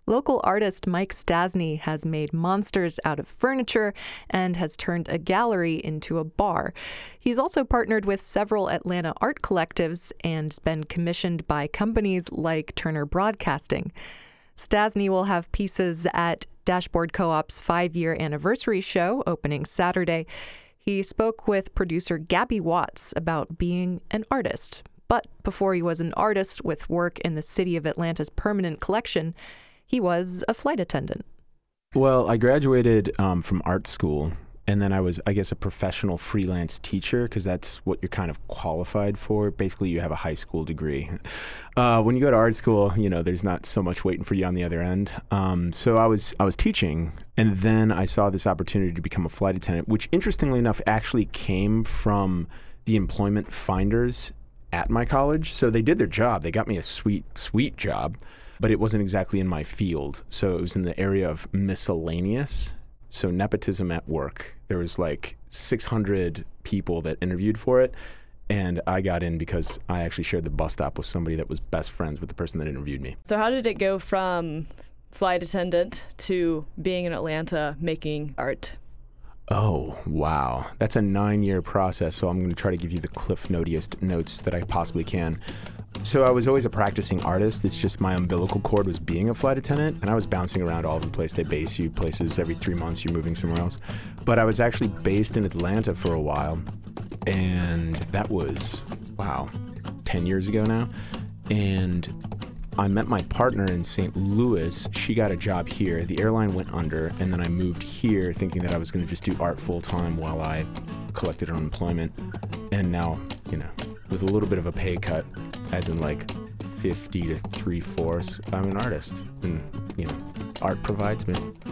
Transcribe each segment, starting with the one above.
Local artist Mike Stasny has made monsters out of furniture and has turned a gallery into a bar. He's also partnered with several Atlanta art collectives and been commissioned by companies like Turner Broadcasting. Stasny will have pieces at Dashboard Co-op's 5-year anniversary show opening Saturday. He spoke with producer Gabby Watts about being an artist. But before he was an artist with work in the City of Atlanta's permanent collection, he was a flight attendant. Well, I graduated from art school, and then I was, I guess, a professional freelance teacher, because that's what you're kind of qualified for. Basically, you have a high school degree. When you go to art school, there's not so much waiting for you on the other end. So I was teaching, and then I saw this opportunity to become a flight attendant, which, interestingly enough, actually came from the employment finders at my college. So they did their job. They got me a sweet job, but it wasn't exactly in my field. So it was in the area of miscellaneous. So nepotism at work. There was like 600 people that interviewed for it, and I got in because I actually shared the bus stop with somebody that was best friends with the person that interviewed me. So how did it go from flight attendant to being in Atlanta making art? Oh, wow. That's a 9-year process, so I'm going to try to give you the Cliff Notiest notes that I possibly can. So I was always a practicing artist. It's just my umbilical cord was being a flight attendant, and I was bouncing around all over the place. They base you places every 3 months, you're moving somewhere else. But I was actually based in Atlanta for a while, and that was, 10 years ago now. And I met my partner in St. Louis. She got a job here. The airline went under, and then I moved here thinking that I was going to just do art full-time while I collected unemployment. And now, with a little bit of a pay cut, as in like 50 to 3/4, I'm an artist. And, art provides me.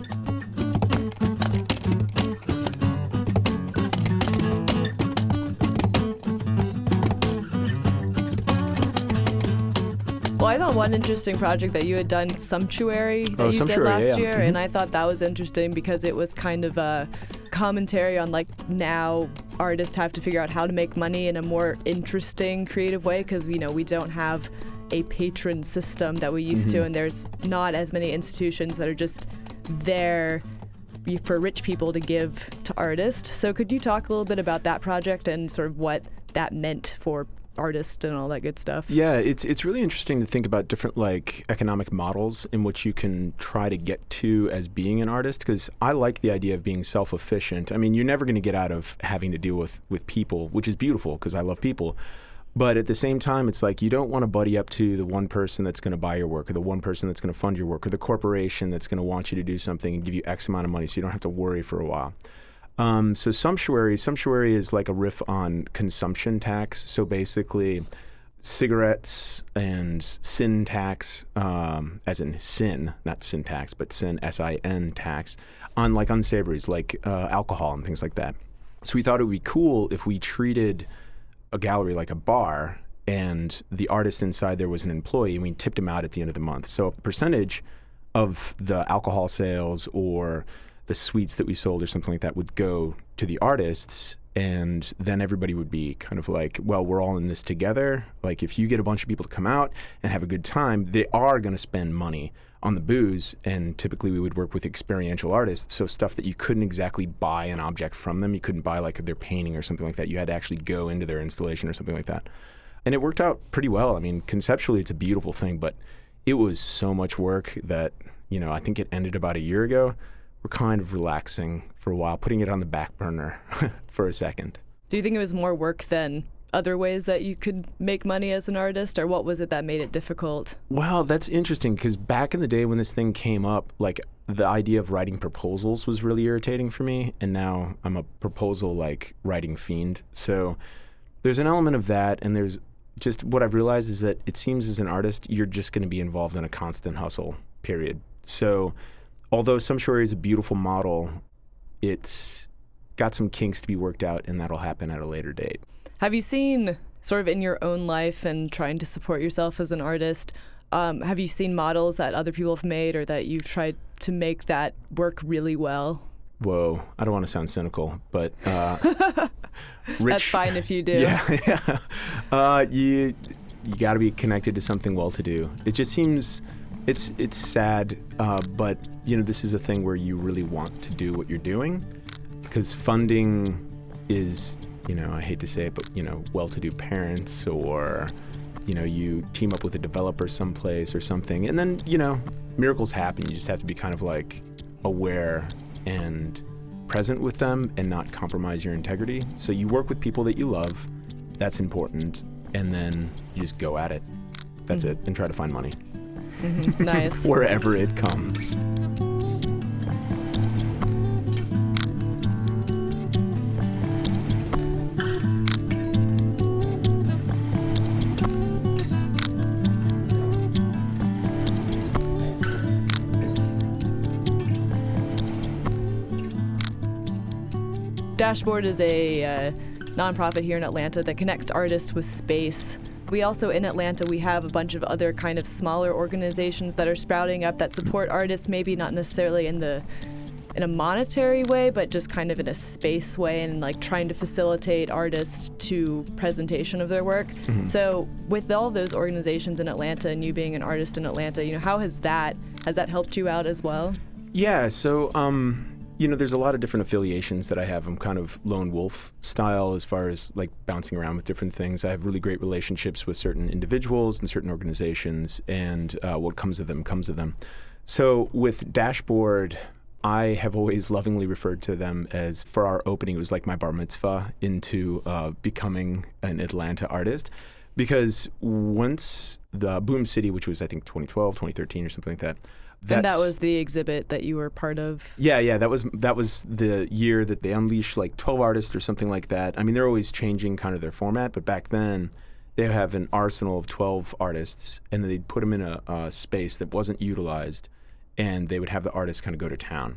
Well, I thought one interesting project that you had done, Sumptuary, that you did last year, and I thought that was interesting because it was kind of a commentary on now artists have to figure out how to make money in a more interesting, creative way, because we don't have a patron system that we used to, and there's not as many institutions that are just there for rich people to give to artists. So could you talk a little bit about that project and sort of what that meant for artists and all that good stuff? Yeah, it's really interesting to think about different economic models in which you can try to get to as being an artist, because I like the idea of being self-efficient. I mean, you're never going to get out of having to deal with people, which is beautiful because I love people. But at the same time, it's like you don't want to buddy up to the one person that's going to buy your work, or the one person that's going to fund your work, or the corporation that's going to want you to do something and give you X amount of money so you don't have to worry for a while. So Sumptuary is like a riff on consumption tax. So basically, cigarettes and sin tax, as in sin, not sin tax, but sin, S-I-N tax, on unsavories like alcohol and things like that. So we thought it would be cool if we treated a gallery like a bar, and the artist inside there was an employee, and we tipped him out at the end of the month. So a percentage of the alcohol sales or the sweets that we sold or something like that would go to the artists, and then everybody would be kind of like, well, we're all in this together. Like, if you get a bunch of people to come out and have a good time, they are going to spend money on the booze, and typically we would work with experiential artists, so stuff that you couldn't exactly buy an object from them. You couldn't buy their painting or something like that. You had to actually go into their installation or something like that. And it worked out pretty well. I mean, conceptually it's a beautiful thing, but it was so much work that, I think it ended about a year ago. We're kind of relaxing for a while, putting it on the back burner for a second. Do you think it was more work than other ways that you could make money as an artist, or what was it that made it difficult? Well, that's interesting, because back in the day when this thing came up, the idea of writing proposals was really irritating for me, and now I'm a proposal writing fiend. So there's an element of that, and there's just what I've realized is that it seems as an artist, you're just going to be involved in a constant hustle, period. So although Sumptuary is a beautiful model, it's got some kinks to be worked out, and that'll happen at a later date. Have you seen, sort of in your own life and trying to support yourself as an artist, have you seen models that other people have made or that you've tried to make that work really well? Whoa, I don't want to sound cynical, but That's fine if you do. Yeah. You got to be connected to something well-to-do. It just seems It's sad, but this is a thing where you really want to do what you're doing, because funding is, I hate to say it, but well-to-do parents, or you team up with a developer someplace or something, and then miracles happen. You just have to be kind of like aware and present with them and not compromise your integrity. So you work with people that you love. That's important. And then you just go at it. That's it. And try to find money. Nice. Wherever it comes. Dashboard is a nonprofit here in Atlanta that connects artists with space. We also, in Atlanta, we have a bunch of other kind of smaller organizations that are sprouting up that support artists, maybe not necessarily in a monetary way, but just kind of in a space way, and like trying to facilitate artists to presentation of their work. Mm-hmm. So with all those organizations in Atlanta and you being an artist in Atlanta, how has that helped you out as well? Yeah, so there's a lot of different affiliations that I have. I'm kind of lone wolf style as far as like bouncing around with different things. I have really great relationships with certain individuals and certain organizations, and what comes of them comes of them. So with Dashboard, I have always lovingly referred to them as, for our opening, it was like my bar mitzvah into becoming an Atlanta artist, because once the Boom City, which was I think 2012, 2013 or something like that, and that was the exhibit that you were part of? Yeah, that was the year that they unleashed like 12 artists or something like that. I mean, they're always changing kind of their format, but back then they have an arsenal of 12 artists, and they'd put them in a space that wasn't utilized, and they would have the artists kind of go to town.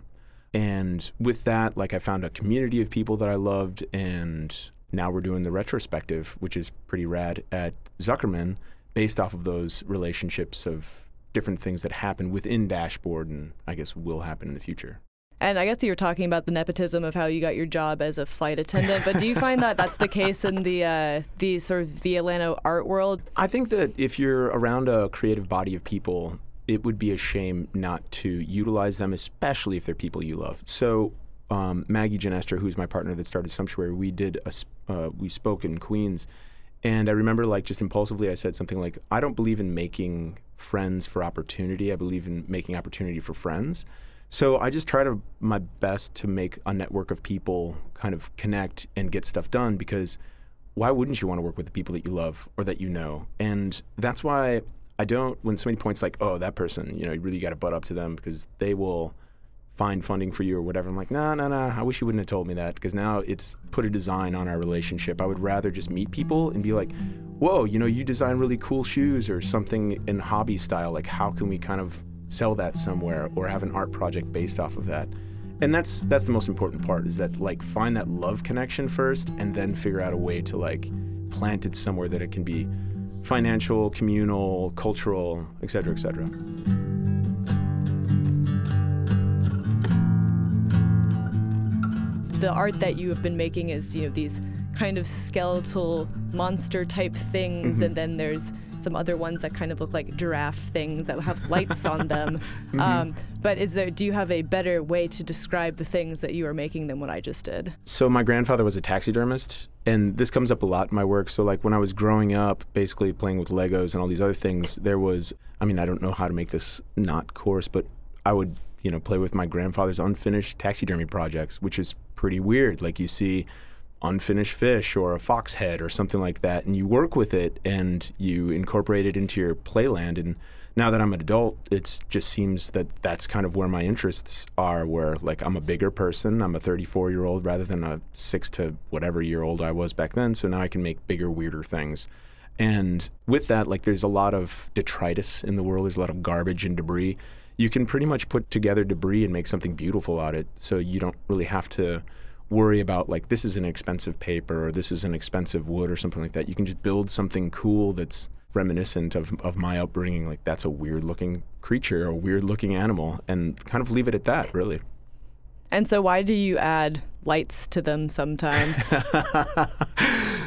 And with that, like, I found a community of people that I loved, and now we're doing the retrospective, which is pretty rad, at Zuckerman, based off of those relationships of different things that happen within Dashboard and I guess will happen in the future. And I guess you were talking about the nepotism of how you got your job as a flight attendant, but do you find that that's the case in the sort of the Atlanta art world? I think that if you're around a creative body of people, it would be a shame not to utilize them, especially if they're people you love. So Maggie Genester, who's my partner that started Sumptuary, we spoke in Queens. And I remember, like, just impulsively, I said something like, I don't believe in making friends for opportunity. I believe in making opportunity for friends. So I just try my best to make a network of people kind of connect and get stuff done, because why wouldn't you want to work with the people that you love or that you know? And that's why I don't, when somebody points like, oh, that person, you really got to butt up to them because they will find funding for you or whatever. I'm like, no, I wish you wouldn't have told me that, because now it's put a design on our relationship. I would rather just meet people and be like, whoa, you design really cool shoes or something in hobby style. Like, how can we kind of sell that somewhere or have an art project based off of that? And that's the most important part, is that, like, find that love connection first and then figure out a way to, like, plant it somewhere that it can be financial, communal, cultural, et cetera, et cetera. The art that you have been making is, these kind of skeletal monster type things, and then there's some other ones that kind of look like giraffe things that have lights on them. But do you have a better way to describe the things that you are making than what I just did? So my grandfather was a taxidermist, and this comes up a lot in my work. So, like, when I was growing up, basically playing with Legos and all these other things, I don't know how to make this not coarse, but I would, play with my grandfather's unfinished taxidermy projects, which is pretty weird. Like, you see unfinished fish or a fox head or something like that, and you work with it and you incorporate it into your playland. And now that I'm an adult, it just seems that that's kind of where my interests are, where, like, I'm a bigger person. I'm a 34-year-old rather than a 6 to whatever year old I was back then. So now I can make bigger, weirder things. And with that, like, there's a lot of detritus in the world. There's a lot of garbage and debris. You can pretty much put together debris and make something beautiful out of it. So you don't really have to worry about, like, this is an expensive paper or this is an expensive wood or something like that. You can just build something cool that's reminiscent of my upbringing. Like, that's a weird looking creature or a weird looking animal, and kind of leave it at that, really. And so why do you add lights to them sometimes?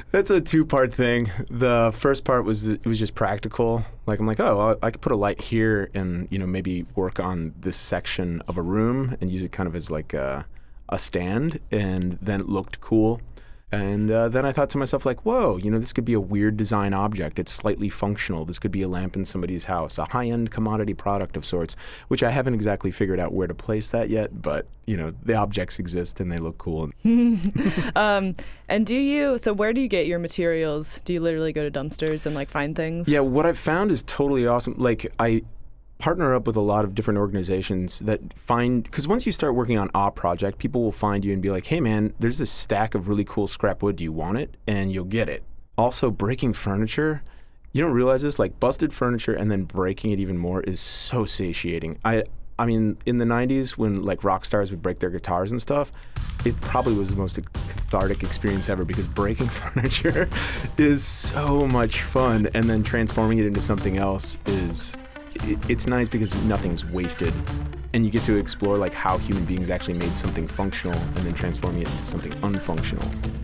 That's a two-part thing. The first part was it was just practical. Like I'm like, oh, I could put a light here and maybe work on this section of a room and use it kind of as like a stand, and then it looked cool. And then I thought to myself, like, whoa, this could be a weird design object. It's slightly functional. This could be a lamp in somebody's house, a high-end commodity product of sorts, which I haven't exactly figured out where to place that yet. But, the objects exist and they look cool. And so where do you get your materials? Do you literally go to dumpsters and, find things? Yeah, what I've found is totally awesome. I partner up with a lot of different organizations that because once you start working on a project, people will find you and be like, hey man, there's this stack of really cool scrap wood, do you want it? And you'll get it. Also, breaking furniture, you don't realize this, busted furniture and then breaking it even more is so satiating. I mean, in the 90s when rock stars would break their guitars and stuff, it probably was the most cathartic experience ever because breaking furniture is so much fun, and then transforming it into something else it's nice because nothing's wasted, and you get to explore how human beings actually made something functional and then transforming it into something unfunctional.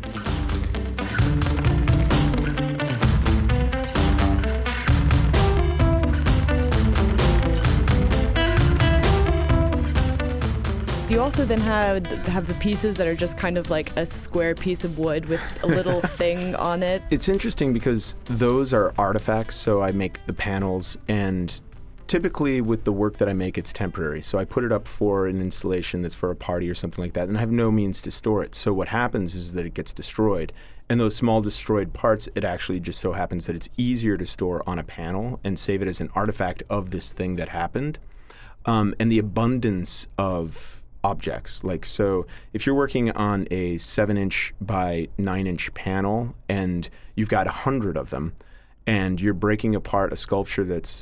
Do you also then have the pieces that are just kind of like a square piece of wood with a little thing on it? It's interesting because those are artifacts, so I make the panels, and typically with the work that I make, it's temporary. So I put it up for an installation that's for a party or something like that, and I have no means to store it. So what happens is that it gets destroyed. And those small destroyed parts, it actually just so happens that it's easier to store on a panel and save it as an artifact of this thing that happened. And the abundance of objects. So if you're working on a 7-inch by 9-inch panel and you've got 100 of them, and you're breaking apart a sculpture that's,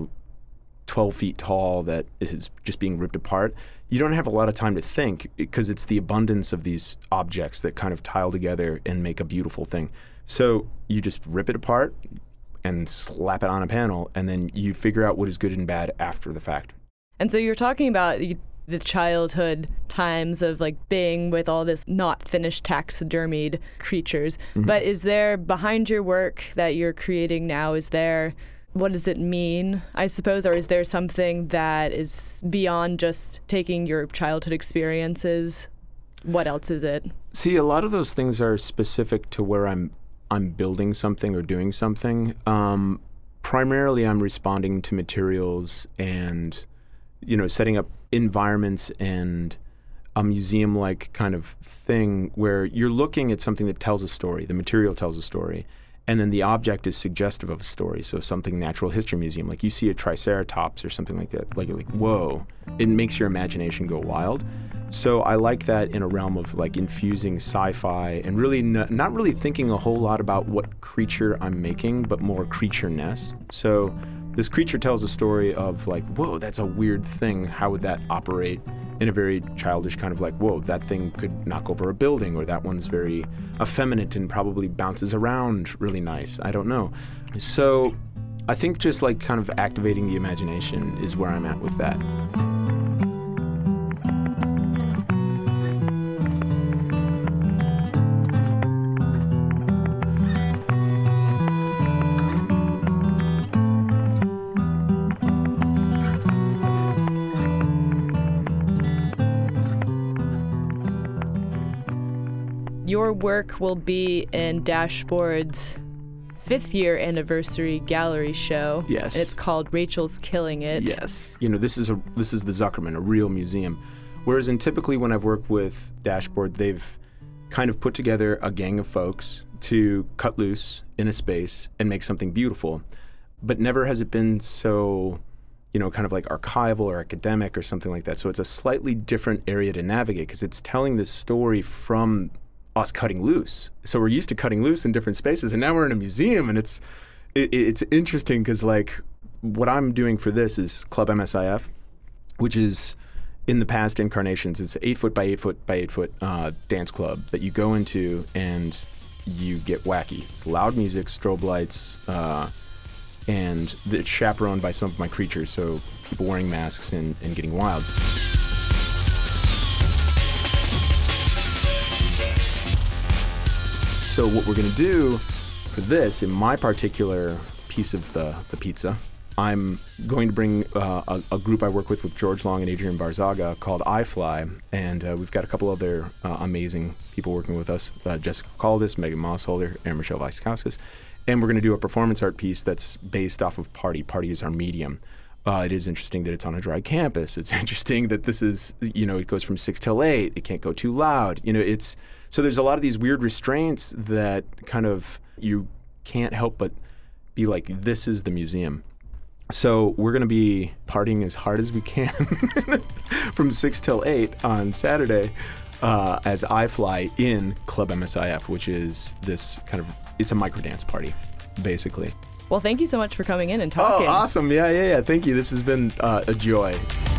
12 feet tall that is just being ripped apart, you don't have a lot of time to think because it's the abundance of these objects that kind of tile together and make a beautiful thing. So you just rip it apart and slap it on a panel, and then you figure out what is good and bad after the fact. And so you're talking about the childhood times of being with all this not finished taxidermied creatures. Mm-hmm. But is there, behind your work that you're creating now, what does it mean, I suppose, or is there something that is beyond just taking your childhood experiences? What else is it? See, a lot of those things are specific to where I'm building something or doing something. Primarily, I'm responding to materials and, setting up environments and a museum-like kind of thing where you're looking at something that tells a story. The material tells a story. And then the object is suggestive of a story. So something natural history museum, you see a triceratops or something like that, you're like, whoa, it makes your imagination go wild. So I like that in a realm of infusing sci-fi and really not really thinking a whole lot about what creature I'm making, but more creature-ness. So this creature tells a story of whoa, that's a weird thing. How would that operate? In a very childish kind of whoa, that thing could knock over a building, or that one's very effeminate and probably bounces around really nice. I don't know. So I think just kind of activating the imagination is where I'm at with that. Your work will be in Dashboard's 5th year anniversary gallery show. Yes. And it's called Rachel's Killing It. Yes. This is the Zuckerman, a real museum. Whereas typically when I've worked with Dashboard, they've kind of put together a gang of folks to cut loose in a space and make something beautiful. But never has it been so, kind of archival or academic or something like that. So it's a slightly different area to navigate because it's telling this story from us cutting loose. So we're used to cutting loose in different spaces, and now we're in a museum, and it's interesting because what I'm doing for this is Club MSIF, which is in the past incarnations. It's 8 foot by 8 foot by 8 foot dance club that you go into and you get wacky. It's loud music, strobe lights, and it's chaperoned by some of my creatures, so people wearing masks and getting wild. So what we're going to do for this, in my particular piece of the pizza, I'm going to bring a group I work with George Long and Adrian Barzaga, called iFly, and we've got a couple other amazing people working with us, Jessica Caldis, Megan Mossholder, and Michelle Vaiskauskas, and we're going to do a performance art piece that's based off of Party. Party is our medium. It is interesting that it's on a dry campus. It's interesting that this is, it goes from 6 till 8. It can't go too loud. So there's a lot of these weird restraints that kind of you can't help but be like, this is the museum. So we're going to be partying as hard as we can from 6 till 8 on Saturday as iFly in Club MSIF, which is this it's a microdance party, basically. Well, thank you so much for coming in and talking. Oh, awesome. Yeah. Thank you. This has been a joy.